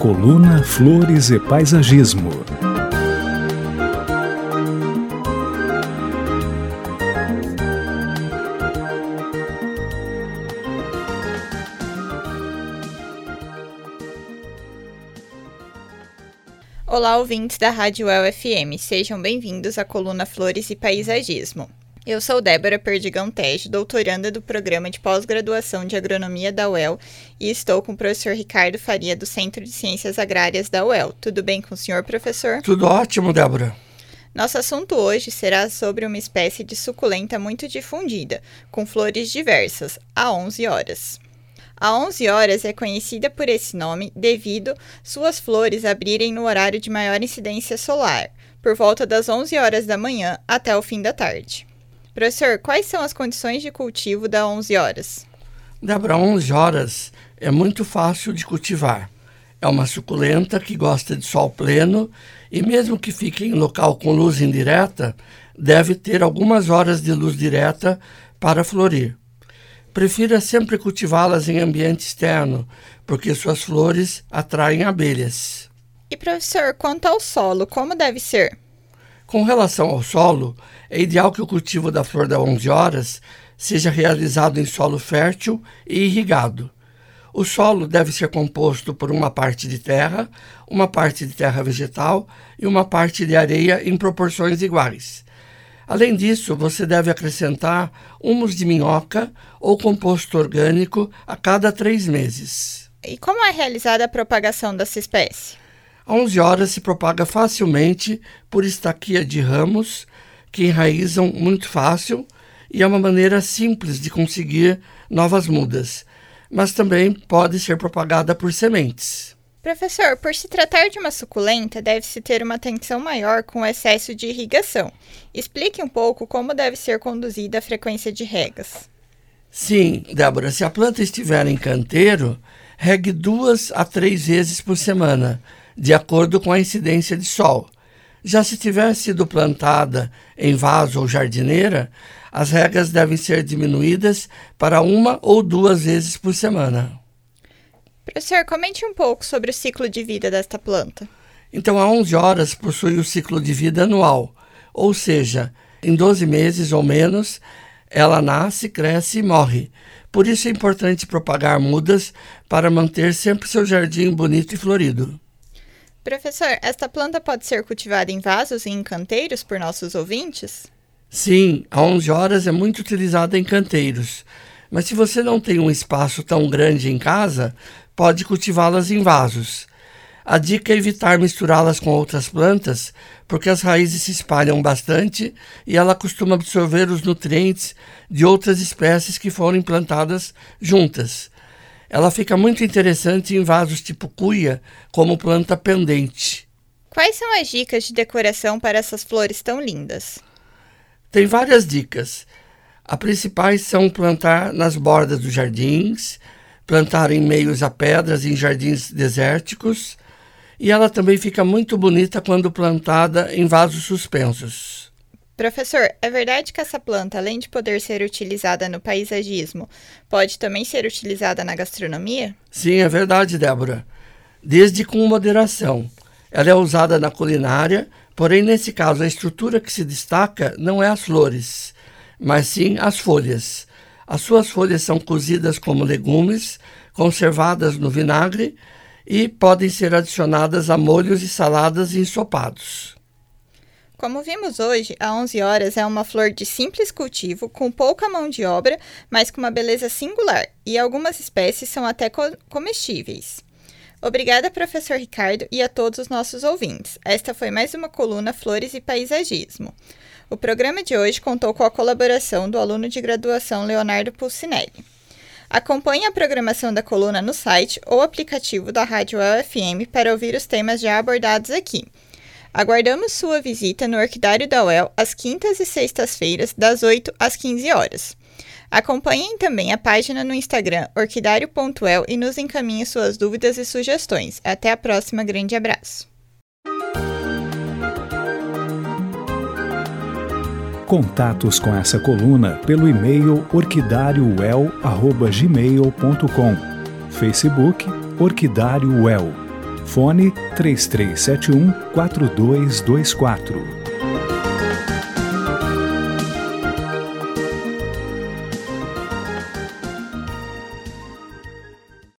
Coluna Flores e Paisagismo. Olá, ouvintes da Rádio UEL FM, sejam bem-vindos à coluna Flores e Paisagismo. Eu sou Débora Perdigão Tejo, doutoranda do Programa de Pós-Graduação de Agronomia da UEL e estou com o professor Ricardo Faria, do Centro de Ciências Agrárias da UEL. Tudo bem com o senhor, professor? Tudo ótimo, Débora. Nosso assunto hoje será sobre uma espécie de suculenta muito difundida, com flores diversas, a 11 horas. A 11 horas é conhecida por esse nome devido suas flores abrirem no horário de maior incidência solar, por volta das 11 horas da manhã até o fim da tarde. Professor, quais são as condições de cultivo da 11 horas? Débora, 11 horas é muito fácil de cultivar. É uma suculenta que gosta de sol pleno e mesmo que fique em local com luz indireta, deve ter algumas horas de luz direta para florir. Prefira sempre cultivá-las em ambiente externo, porque suas flores atraem abelhas. E professor, quanto ao solo, como deve ser? Com relação ao solo, é ideal que o cultivo da flor da 11 horas seja realizado em solo fértil e irrigado. O solo deve ser composto por uma parte de terra, uma parte de terra vegetal e uma parte de areia em proporções iguais. Além disso, você deve acrescentar humus de minhoca ou composto orgânico a cada 3 meses. E como é realizada a propagação dessa espécie? A 11 horas se propaga facilmente por estaquia de ramos que enraizam muito fácil e é uma maneira simples de conseguir novas mudas, mas também pode ser propagada por sementes. Professor, por se tratar de uma suculenta, deve-se ter uma atenção maior com o excesso de irrigação. Explique um pouco como deve ser conduzida a frequência de regas. Sim, Débora, se a planta estiver em canteiro, regue 2 a 3 vezes por semana, de acordo com a incidência de sol. Já se tiver sido plantada em vaso ou jardineira, as regas devem ser diminuídas para 1 ou 2 vezes por semana. Professor, comente um pouco sobre o ciclo de vida desta planta. Então, a 11 horas possui o ciclo de vida anual, ou seja, em 12 meses ou menos, ela nasce, cresce e morre. Por isso é importante propagar mudas para manter sempre seu jardim bonito e florido. Professor, esta planta pode ser cultivada em vasos e em canteiros por nossos ouvintes? Sim, a 11 horas é muito utilizada em canteiros. Mas se você não tem um espaço tão grande em casa, pode cultivá-las em vasos. A dica é evitar misturá-las com outras plantas, porque as raízes se espalham bastante e ela costuma absorver os nutrientes de outras espécies que forem plantadas juntas. Ela fica muito interessante em vasos tipo cuia, como planta pendente. Quais são as dicas de decoração para essas flores tão lindas? Tem várias dicas. As principais são plantar nas bordas dos jardins, plantar em meios a pedras em jardins desérticos, e ela também fica muito bonita quando plantada em vasos suspensos. Professor, é verdade que essa planta, além de poder ser utilizada no paisagismo, pode também ser utilizada na gastronomia? Sim, é verdade, Débora. Desde com moderação. Ela é usada na culinária, porém, nesse caso, a estrutura que se destaca não é as flores, mas sim as folhas. As suas folhas são cozidas como legumes, conservadas no vinagre e podem ser adicionadas a molhos e saladas e ensopados. Como vimos hoje, a 11 horas é uma flor de simples cultivo, com pouca mão de obra, mas com uma beleza singular, e algumas espécies são até comestíveis. Obrigada, professor Ricardo, e a todos os nossos ouvintes. Esta foi mais uma coluna Flores e Paisagismo. O programa de hoje contou com a colaboração do aluno de graduação Leonardo Pulcinelli. Acompanhe a programação da coluna no site ou aplicativo da Rádio UEL FM para ouvir os temas já abordados aqui. Aguardamos sua visita no Orquidário da UEL às quintas e sextas-feiras, das 8 às 15 horas. Acompanhem também a página no Instagram orquidario.uel e nos encaminhem suas dúvidas e sugestões. Até a próxima, grande abraço. Contatos com essa coluna pelo e-mail orquidariouel@gmail.com, Facebook Orquidário UEL, Fone 3371-4224.